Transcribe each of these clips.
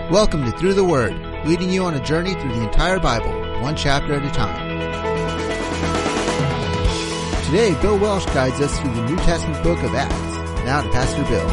Welcome to Through the Word, leading you on a journey through the entire Bible, one chapter at a time. Today, Bill Welsh guides us through the New Testament book of Acts. Now to Pastor Bill.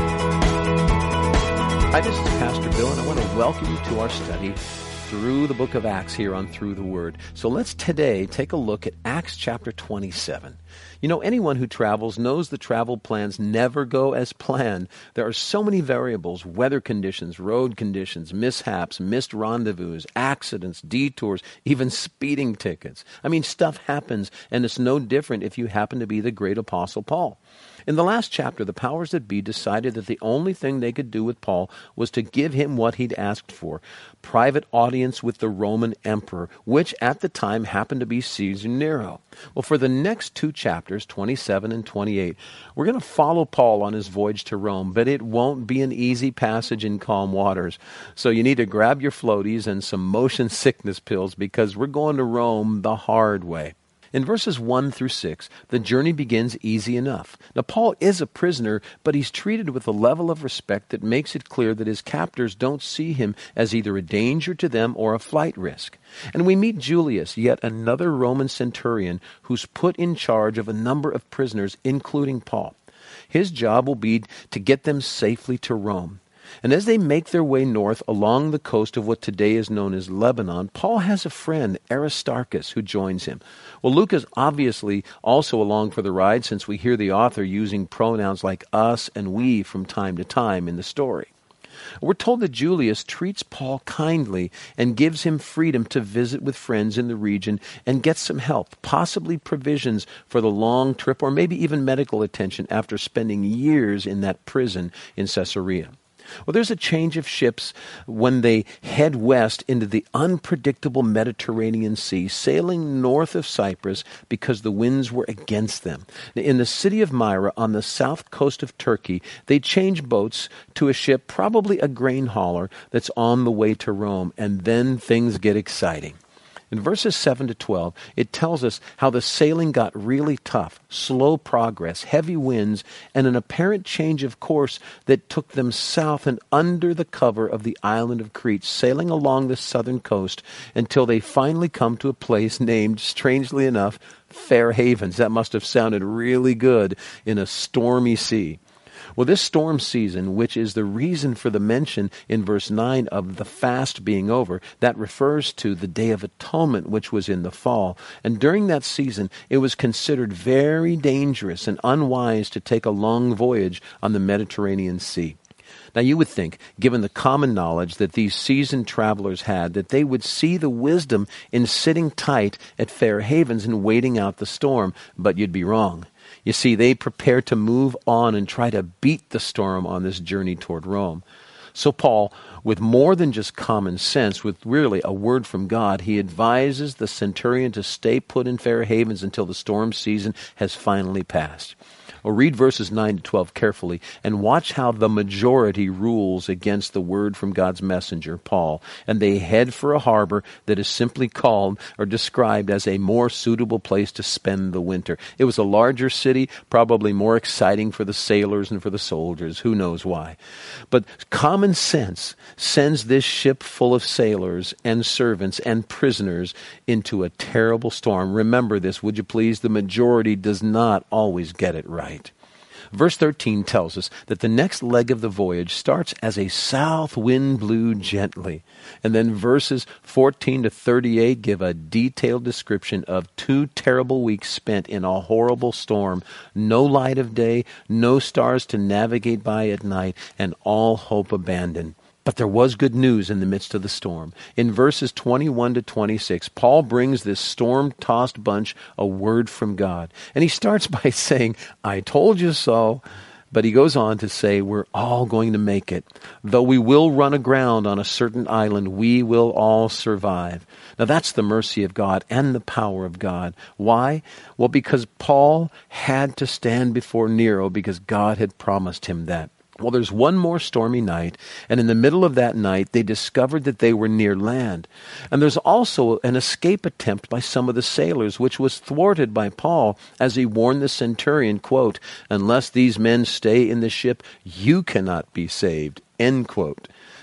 Hi, this is Pastor Bill, and I want to welcome you to our study through the book of Acts here on Through the Word. So let's today take a look at Acts chapter 27. You know, anyone who travels knows the travel plans never go as planned. There are so many variables: weather conditions, road conditions, mishaps, missed rendezvous, accidents, detours, even speeding tickets. I mean, stuff happens, and it's no different if you happen to be the great Apostle Paul. In the last chapter, the powers that be decided that the only thing they could do with Paul was to give him what he'd asked for: private audience with the Roman emperor, which at the time happened to be Caesar Nero. Well, for the next two chapters, 27 and 28, we're going to follow Paul on his voyage to Rome, but it won't be an easy passage in calm waters. So you need to grab your floaties and some motion sickness pills, because we're going to Rome the hard way. In verses 1 through 6, the journey begins easy enough. Now, Paul is a prisoner, but he's treated with a level of respect that makes it clear that his captors don't see him as either a danger to them or a flight risk. And we meet Julius, yet another Roman centurion who's put in charge of a number of prisoners, including Paul. His job will be to get them safely to Rome. And as they make their way north along the coast of what today is known as Lebanon, Paul has a friend, Aristarchus, who joins him. Well, Luke is obviously also along for the ride, since we hear the author using pronouns like us and we from time to time in the story. We're told that Julius treats Paul kindly and gives him freedom to visit with friends in the region and get some help, possibly provisions for the long trip, or maybe even medical attention after spending years in that prison in Caesarea. Well, there's a change of ships when they head west into the unpredictable Mediterranean Sea, sailing north of Cyprus because the winds were against them. In the city of Myra, on the south coast of Turkey, they change boats to a ship, probably a grain hauler, that's on the way to Rome, and then things get exciting. In verses 7 to 12, it tells us how the sailing got really tough, slow progress, heavy winds, and an apparent change of course that took them south and under the cover of the island of Crete, sailing along the southern coast until they finally come to a place named, strangely enough, Fair Havens. That must have sounded really good in a stormy sea. Well, this storm season, which is the reason for the mention in verse 9 of the fast being over, that refers to the Day of Atonement, which was in the fall. And during that season, it was considered very dangerous and unwise to take a long voyage on the Mediterranean Sea. Now, you would think, given the common knowledge that these seasoned travelers had, that they would see the wisdom in sitting tight at Fair Havens and waiting out the storm, but you'd be wrong. You see, they prepare to move on and try to beat the storm on this journey toward Rome. So Paul, with more than just common sense, with really a word from God, he advises the centurion to stay put in Fair Havens until the storm season has finally passed. Well, read verses 9 to 12 carefully and watch how the majority rules against the word from God's messenger, Paul, and they head for a harbor that is simply called or described as a more suitable place to spend the winter. It was a larger city, probably more exciting for the sailors and for the soldiers. Who knows why? But common sense sends this ship full of sailors and servants and prisoners into a terrible storm. Remember this, would you please? The majority does not always get it right. Verse 13 tells us that the next leg of the voyage starts as a south wind blew gently. And then verses 14 to 38 give a detailed description of 2 terrible weeks spent in a horrible storm. No light of day, no stars to navigate by at night, and all hope abandoned. But there was good news in the midst of the storm. In verses 21 to 26, Paul brings this storm-tossed bunch a word from God. And he starts by saying, I told you so. But he goes on to say, we're all going to make it. Though we will run aground on a certain island, we will all survive. Now that's the mercy of God and the power of God. Why? Well, because Paul had to stand before Nero because God had promised him that. Well, there's one more stormy night, and in the middle of that night, they discovered that they were near land. And there's also an escape attempt by some of the sailors, which was thwarted by Paul as he warned the centurion, quote, unless these men stay in the ship, you cannot be saved, end quote.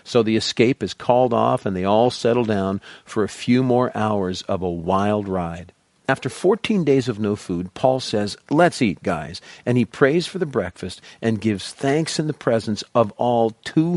So the escape is called off and they all settle down for a few more hours of a wild ride. After 14 days of no food, Paul says, "Let's eat, guys." And he prays for the breakfast and gives thanks in the presence of all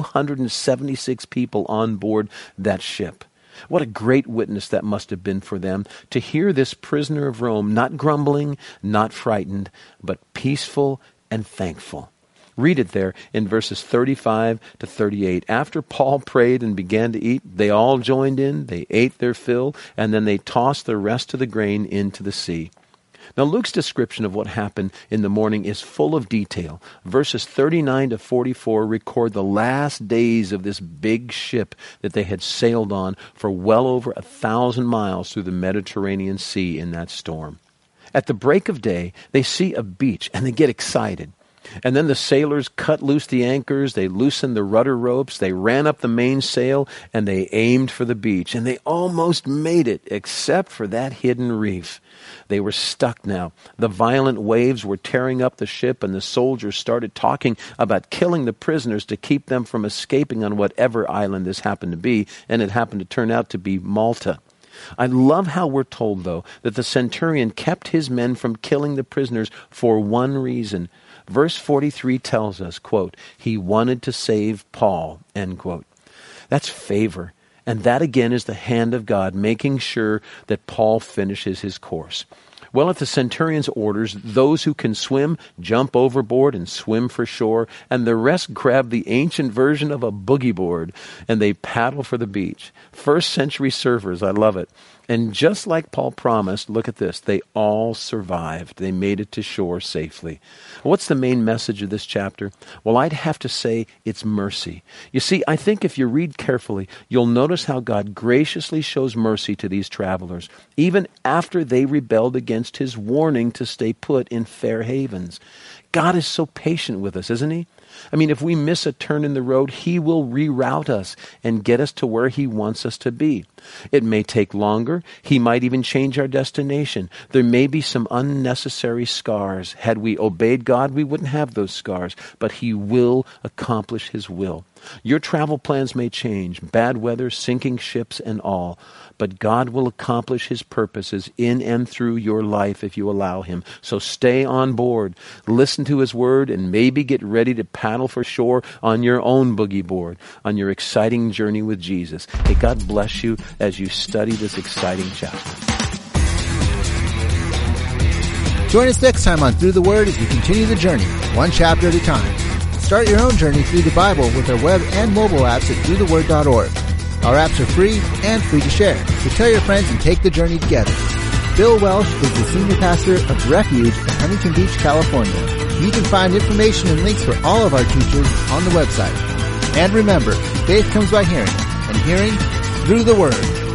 276 people on board that ship. What a great witness that must have been for them to hear this prisoner of Rome not grumbling, not frightened, but peaceful and thankful. Read it there in verses 35 to 38. After Paul prayed and began to eat, they all joined in, they ate their fill, and then they tossed the rest of the grain into the sea. Now Luke's description of what happened in the morning is full of detail. Verses 39 to 44 record the last days of this big ship that they had sailed on for well over 1,000 miles through the Mediterranean Sea in that storm. At the break of day, they see a beach and they get excited. And then the sailors cut loose the anchors, they loosened the rudder ropes, they ran up the mainsail, and they aimed for the beach. And they almost made it, except for that hidden reef. They were stuck now. The violent waves were tearing up the ship, and the soldiers started talking about killing the prisoners to keep them from escaping on whatever island this happened to be, and it happened to turn out to be Malta. I love how we're told, though, that the centurion kept his men from killing the prisoners for one reason. Verse 43 tells us, quote, he wanted to save Paul, end quote. That's favor. And that again is the hand of God making sure that Paul finishes his course. Well, at the centurion's orders, those who can swim jump overboard and swim for shore, and the rest grab the ancient version of a boogie board, and they paddle for the beach. First century surfers, I love it. And just like Paul promised, look at this, they all survived. They made it to shore safely. What's the main message of this chapter? Well, I'd have to say it's mercy. You see, I think if you read carefully, you'll notice how God graciously shows mercy to these travelers, even after they rebelled against his warning to stay put in fair havens. God is so patient with us, isn't he? I mean, if we miss a turn in the road, he will reroute us and get us to where he wants us to be. It may take longer. He might even change our destination. There may be some unnecessary scars. Had we obeyed God, we wouldn't have those scars, but he will accomplish his will. Your travel plans may change, bad weather, sinking ships, and all, but God will accomplish his purposes in and through your life if you allow him. So stay on board, listen to his word, and maybe get ready to paddle for shore on your own boogie board, on your exciting journey with Jesus. May God bless you as you study this exciting chapter. Join us next time on Through the Word as we continue the journey, one chapter at a time. Start your own journey through the Bible with our web and mobile apps at throughtheword.org. Our apps are free and free to share, so tell your friends and take the journey together. Bill Welsh is the senior pastor of Refuge in Huntington Beach, California. You can find information and links for all of our teachers on the website. And remember, faith comes by hearing, and hearing through the Word.